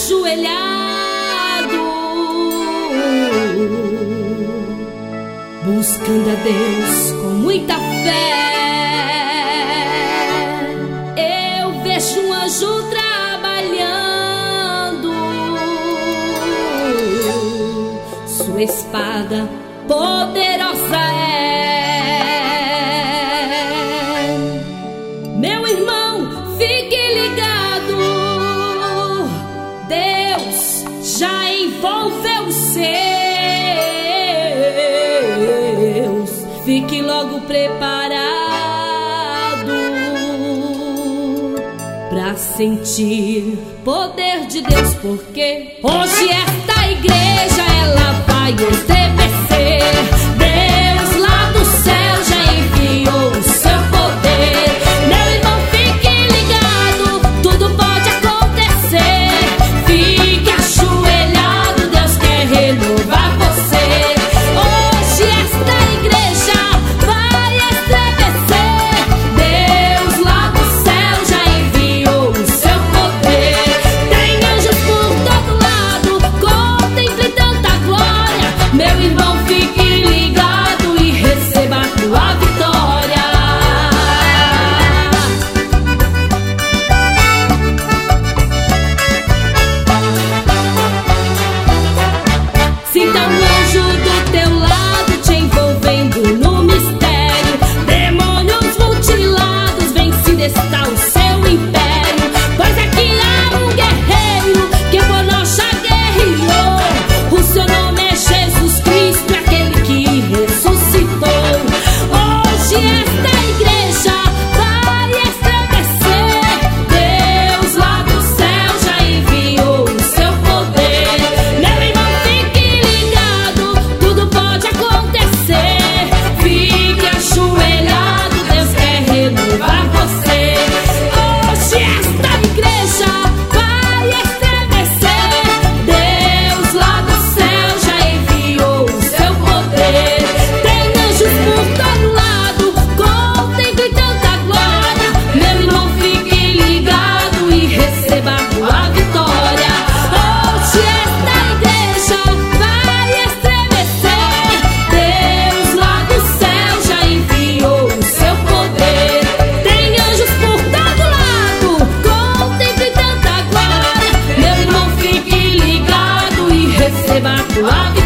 ajoelhado, buscando a Deus com muita fé. Eu vejo um anjo trabalhando, sua espada poderosa é. Meu irmão, fique ligado, Deus já envolveu os seus. Fique logo preparado pra sentir poder de Deus, porque hoje esta igreja ela vai estremecer. Deus lá do céu já enviou o seu poder. Meu irmão, fique ligado, tudo pode acontecer. Fique ajoelhado, Deus quer renovar você. Hoje esta igreja vai estremecer. Deus lá do céu já enviou o seu poder. Tem anjos por todo lado, contemple tanta glória. Meu irmão, fique ligado e receba a tua vitória. Sinta um anjo do teu lado te envolvendo no mistério. Demônios mutilados, vencido está o seu império. Pois aqui há um guerreiro que por nós já guerreou. O seu nome é Jesus Cristo, aquele que ressuscitou. Hoje esta igreja vai estremecer. Deus lá do céu já enviou o seu poder. Meu irmão, fique ligado, tudo pode acontecer. Fique ajoelhado, Deus quer renovar você. Hoje esta igreja vai estremecer. Deus lá do céu já enviou o seu poder. Tem anjos por todo lado, contemple tanta glória. Meu irmão, fique ligado e receba a tua vitória. Hoje esta igreja vai estremecer. Deus lá do céu já enviou o seu poder. Tem anjos por todo lado, contemple tanta glória. Meu irmão, fique ligado e receba a tua vitória.